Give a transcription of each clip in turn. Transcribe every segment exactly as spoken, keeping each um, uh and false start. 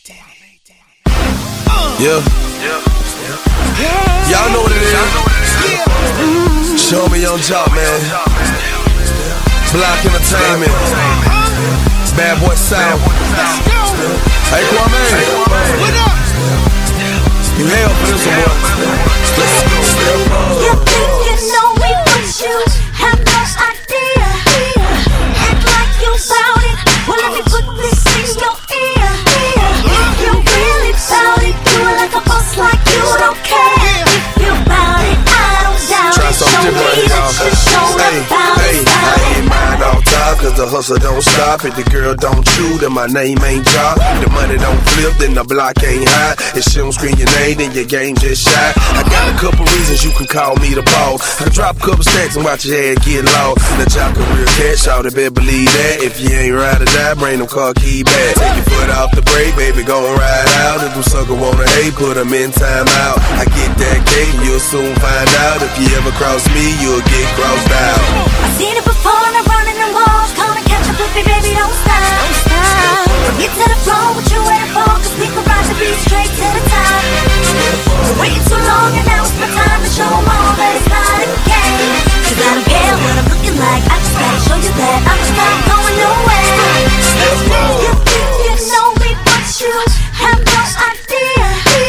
Yeah. Y'all know what it is. Show me on top, man. Block Entertainment. Bad Boy Sound. Hey, Kwame. What up? You hell for this one, boy. Let's go. You think you know me, but you have no idea. Act like you bout it. Well, let me put this in your ear. If you really bout it, do it like a boss, like you don't care. If you bout it, I don't doubt it. Show me that you shown about it. I ain't mind all time, cause the hustle don't stop. If the girl don't chew, then my name ain't drop. The money don't flip, then the block ain't high. If she don't scream your name, then your game just shot. I got a couple reasons you can call me the boss. I drop a couple stacks and watch your head get lost. The job career cash out, better believe that. If you ain't ride or die, bring them car key back. Take your foot off the brake, baby, gon' ride out. If them sucker wanna hate, put them in time out. I get that cake and you'll soon find out. If you ever cross me, you'll get crossed out. I've seen it before and I'm running them walls. Come and catch up with me, baby, don't stop. Don't stop. Get to the floor, what you waiting for? Cause we can ride the beat straight to the top. We're waiting too long and now it's my time to show them all that it's not a game. Cause I don't care what I'm looking like, I just gotta show you that I'm just not going nowhere. You think you know me, but you have no idea.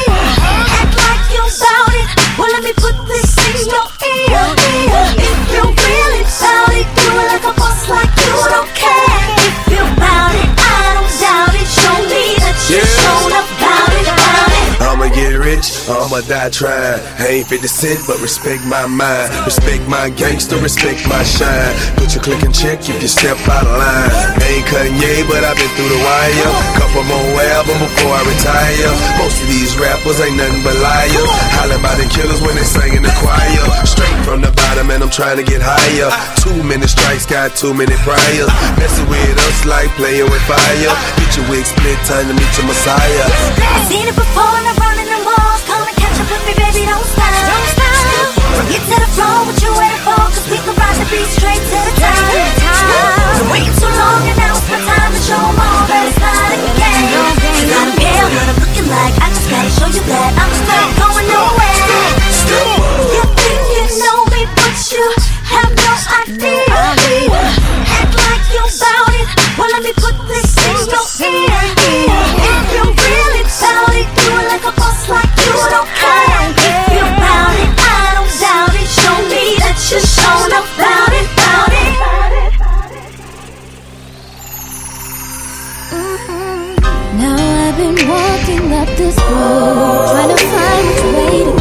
Act like you bout it, well let me put this in your ear. If you really bout it, do it like a boss, like you don't care. If you bout it, I don't doubt it. Show me that you Yeah. shown up bout it, bout it. I'ma get rich, I'ma die trying. I ain't fifty cent, but respect my mind. Respect my gangster, respect my shine. Put your click and check if you step out of line. Ain't Kanye, but I've been through the wire. Couple more albums before I retire. Most of these rappers ain't nothing but liars. Hollin' about the killers when they sing in the choir. Straight from the bottom and I'm trying to get higher. Too many strikes, got too many priors. Messing with us like playing with fire. Get your wig split, time to meet your messiah. I've seen it before and I'm running them walls. Come and catch up with me, baby, don't stop. Don't stop. Get to the floor, what you waiting for? Cause we can ride the beat straight to the top. We're waiting too long and now it's my time to show them all that it's not a game. Cause I don't care what I'm looking like, I just gotta show you that I'm just not going nowhere. You think you know me, but you have no idea. Act like you bout it, well let me put this in your ear. If you really bout it, do it like a boss, like you don't care. If you bout it, I don't doubt it. Show me that you shown up bout it, bout it. Now I've been walking up this road, trying to find which way to